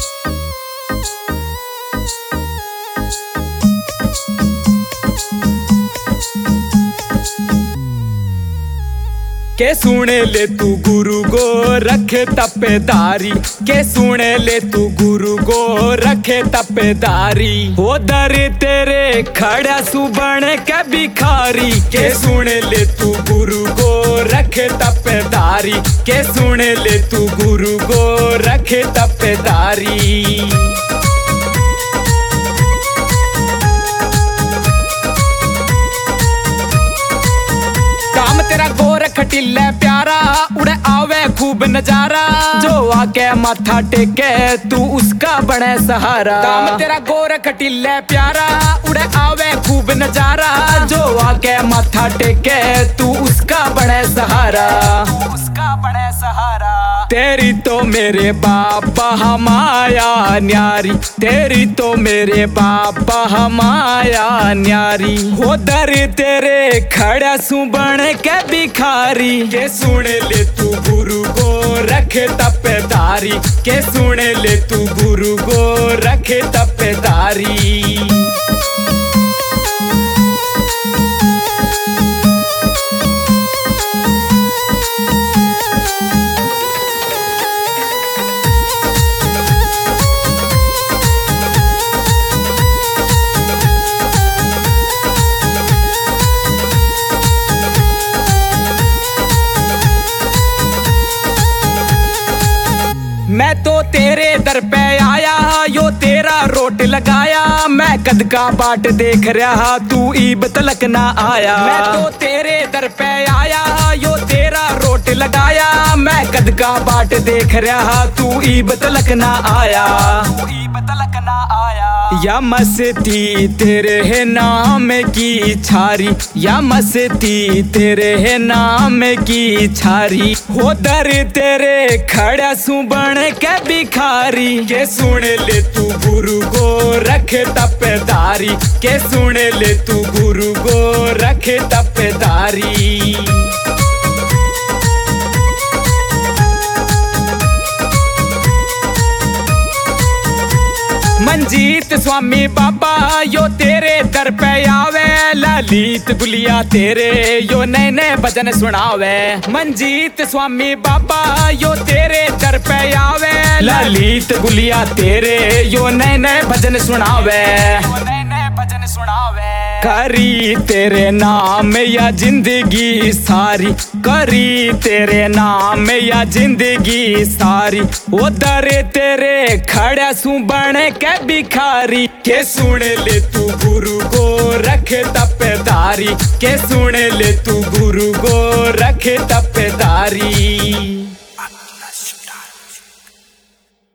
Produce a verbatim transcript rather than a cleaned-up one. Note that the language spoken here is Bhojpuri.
के सुने ले तू गुरु गो रखे तपेदारी, के सुने ले तू गुरु गो रखे तपेदारी। हो दर तेरे खड़ा सुबण के भिखारी, के सुने ले तू गुरु गो रखे तपेदारी, के सुने ले तू गुरु गो रखे तपेदारी। तेरा गोर खटिले प्यारा उड़े आवे खूब नजारा, जो आके माथा टेके तू उसका बने सहारा। काम तेरा गोर खटिले प्यारा उड़े आवे खूब नजारा, जो आके माथा टेके तू उसका बने सहारा, उसका बने सहारा। तेरी तो मेरे बाबा हमाया न्यारी, तेरी तो मेरे बाबा हमाया न्यारी। हो दर तेरे खड़ा सुबण के भिखारी, के सुने ले तू गुरु गो रखे तपेदारी, के सुने ले तू गुरु गो रखे तपेदारी। मैं तो तेरे दर पे आया यो तेरा रोट लगाया, मैं कद का बाट देख रहा तू ईब तलक ना आया। मैं तो तेरे दर पे आया यो तेरा रोट लगाया, मैं कद का बाट देख रहा तू ईब तलक ना आया, तू ईब तलक ना आया। या मस्ती तेरे है नाम की छारी, या मस्ती तेरे है नाम की छारी। हो दर तेरे खड़ा सुबण के भिखारी, के सुने ले तू गुरु गो रखे तपेदारी, के सुने ले तू गुरु गो रखे तपेदारी। मंजीत स्वामी बाबा यो तेरे दर पे आवे, ललित गुलिया तेरे यो नए नए भजन सुनावे। मंजीत स्वामी बाबा यो तेरे दर पे आवे, ललित गुलिया तेरे यो नए नए भजन सुनावे, नए नए भजन सुनावे। करी तेरे नाम या जिंदगी सारी, करी तेरे नाम या जिंदगी सारी। वो दर तेरे खड़ा सुबण के भिखारी, के सुने ले तू गुरु गो रखे तपेदारी, के सुने ले तू गुरु गो रखे तपेदारी।